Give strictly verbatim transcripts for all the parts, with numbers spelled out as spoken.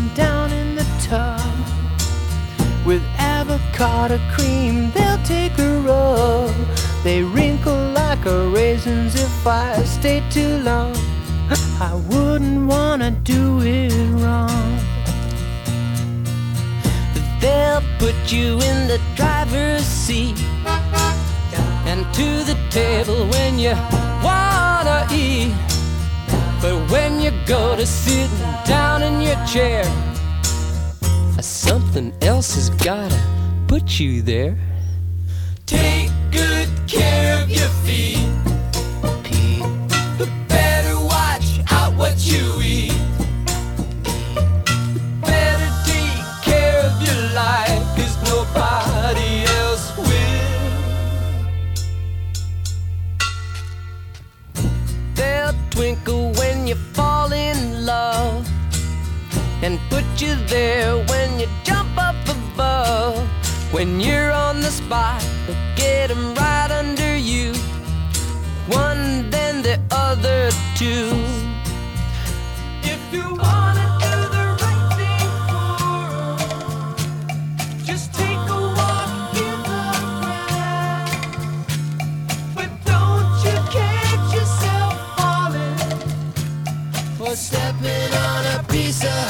down in the tub. With avocado cream, they'll take a rub. They wrinkle like a raisins if I stay too long. I wouldn't wanna do it wrong. They'll put you in the driver's seat and to the table when you wanna eat. But when you go to sit down in your chair, something else has gotta put you there. Take good care of your feet, Pete. But better watch out what you eat. Better take care of your life, 'cause nobody else will. They'll twinkle when you fall in love and put you there when you jump up above. When you're on the spot, they'll get 'em right under you, one then the other two. If you wanna do the right thing for 'em, just take a walk in the grass. But don't you catch yourself falling for stepping on a piece of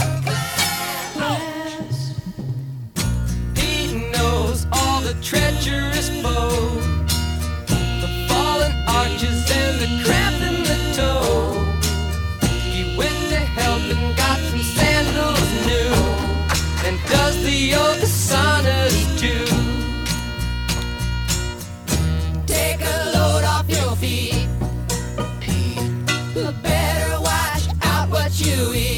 treacherous foe, the fallen arches and the cramp in the toe. He went to help and got some sandals new, and does the yogasanas too. Take a load off your feet, Pete. Better watch out what you eat.